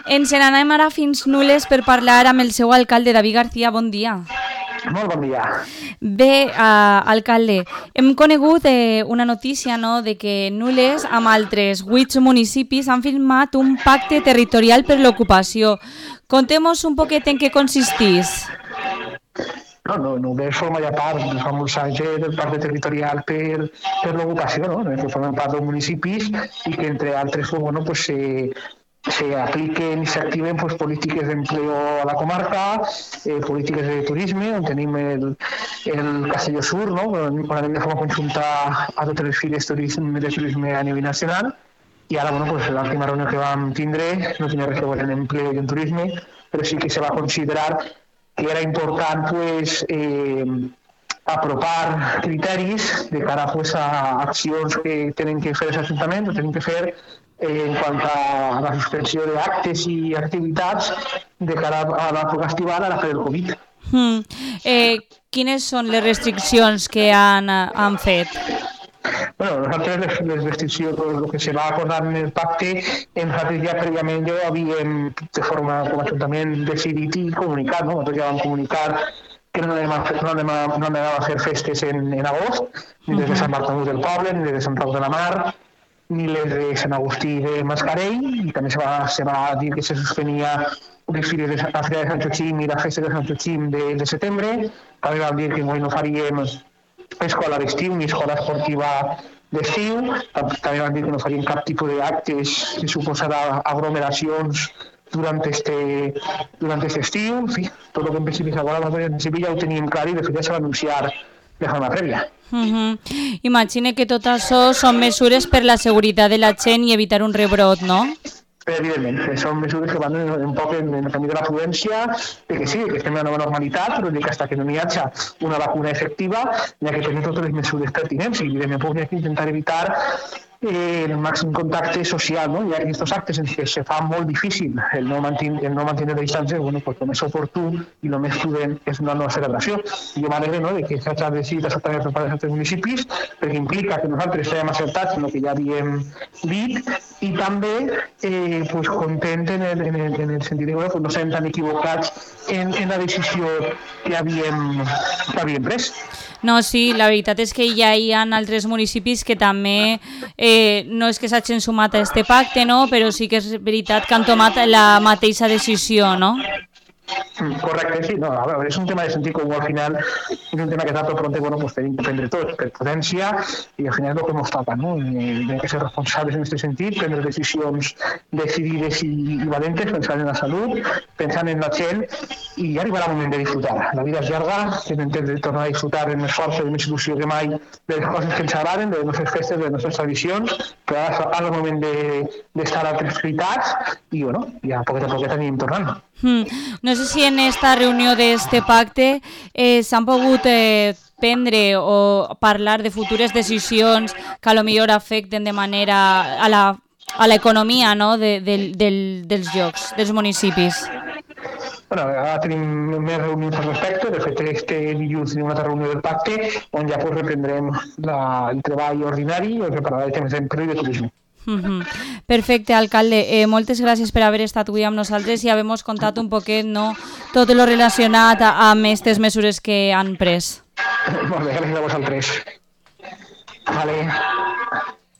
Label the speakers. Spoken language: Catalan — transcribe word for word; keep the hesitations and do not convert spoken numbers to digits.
Speaker 1: Ens n'anem ara fins Nules per parlar amb el seu alcalde, David García. Bon dia.
Speaker 2: Molt bon dia.
Speaker 1: Bé, uh, alcalde, hem conegut eh, una notícia, no?, de que Nules amb altres vuit municipis han firmat un pacte territorial per l'ocupació. Contem-nos un poquet en què consistís.
Speaker 2: No, no, només forma ja part fa molts anys del pacte territorial per, per l'ocupació, no? Que formen part dels municipis i que, entre altres, bueno, pues, se, se apliquen i s'activen pues, polítiques d'empleo a la comarca, eh, polítiques de turisme, on tenim el, el Castelló Sur, no? On anem de forma conjunta a totes les fires turisme, de turisme a nivell nacional, i ara, bueno, pues, l'última reunió que vam tindre no tenia res a veure en empleo i en turisme, però sí que se va considerar que era important pues, eh, apropar criteris de cara pues, a accions que tenen que fer els ajuntaments o tenen que fer eh, en quant a la suspensió d'actes i activitats de cara a l'època estival a la fer del Covid.
Speaker 1: Mm. Eh, quines són les restriccions que han, han fet?
Speaker 2: Bueno, nosaltres les, les restriccions, el que se va acordar en el pacte, nosaltres ja prèviament ja havíem de forma com a ajuntament decidit i comunicat, no? Nosaltres ja vam comunicar que no anem a fer, no anem a, no anem a fer festes en, en agost, ni les de Sant Bartomeu del Poble, ni les de Sant Pau de la Mar, ni les de Sant Agustí de Mascarell, i també se va, se va dir que se suspenia les fires de la Fira de Sant Joaquim i la festa de Sant Joaquim de, de setembre, també vam dir que no faríem escola d'estiu ni escola esportiva d'estiu, també van dir que no farien cap tipus d'actes que suposarà aglomeracions durant este, durant este estiu, en fi, tot el que en principi s'aborda, en principi ja ho teníem clar i de fet ja se va anunciar de forma prèvia.
Speaker 1: Uh-huh. Imagine que tot això són mesures per la seguretat de la gent i evitar un rebrot, no?
Speaker 2: Evidentment, són mesures que van un poc en el camí de la prudència, de que sí, que estem en una nova normalitat, però que fins que no hi hagi una vacuna efectiva, hi ha que tenir totes les mesures pertinents i evidentment hi ha que intentar evitar eh, el màxim contacte social, no? Hi ha aquests actes en què se fa molt difícil el no mantenir, el no mantenir la distància, bueno, pues, el més oportú i el més prudent és una nova celebració. I jo m'alegre, no?, de que s'hagi decidit això també per part dels altres municipis, perquè implica que nosaltres estiguem acertats en el que ja havíem dit i també eh, pues, content en el, en, el, en el sentit de que pues, no s'hem tan equivocats en, en la decisió que havíem, que havíem pres.
Speaker 1: No, sí, la veritat és que ja hi ha altres municipis que també, eh, no és que s'hagin sumat a este pacte, no? Però sí que és veritat que han tomat la mateixa decisió, no?
Speaker 2: Correcte, sí, no, a veure, és un tema de sentit comú al final, és un tema que tard o pronto, bueno, pues tenim que prendre tots per prudència i al final és el que ens toca, no? Hem que ser responsables en aquest sentit, prendre decisions decidides i, i valentes, pensant en la salut, pensant en la gent i ja arribarà el moment de disfrutar. La vida és llarga, hem de tornar a disfrutar amb més força i més il·lusió que mai de les coses que ens agraden, de les nostres festes, de les nostres tradicions, però ara és el moment d'estar de, a altres prioritats i, bueno, ja poquet a poquet anirem tornant.
Speaker 1: Hmm. No sé si en esta reunió d'este pacte eh, s'han pogut eh, prendre o parlar de futures decisions que a lo millor afecten de manera a la a l'economia, no?, de, de, del, dels llocs, dels municipis.
Speaker 2: Bueno, ara tenim més reunions al respecte. De fet, este dilluns tenim una altra reunió del pacte on ja pues, reprendrem la, el treball ordinari i el que parlarà de temes d'empleo i de turisme.
Speaker 1: Uh-huh. Perfecte, alcalde. Eh, moltes gràcies per haver estat avui amb nosaltres i haver-nos contat un poquet, no, tot el relacionat amb aquestes mesures que han pres.
Speaker 2: Molt bé, gràcies a vosaltres. Vale.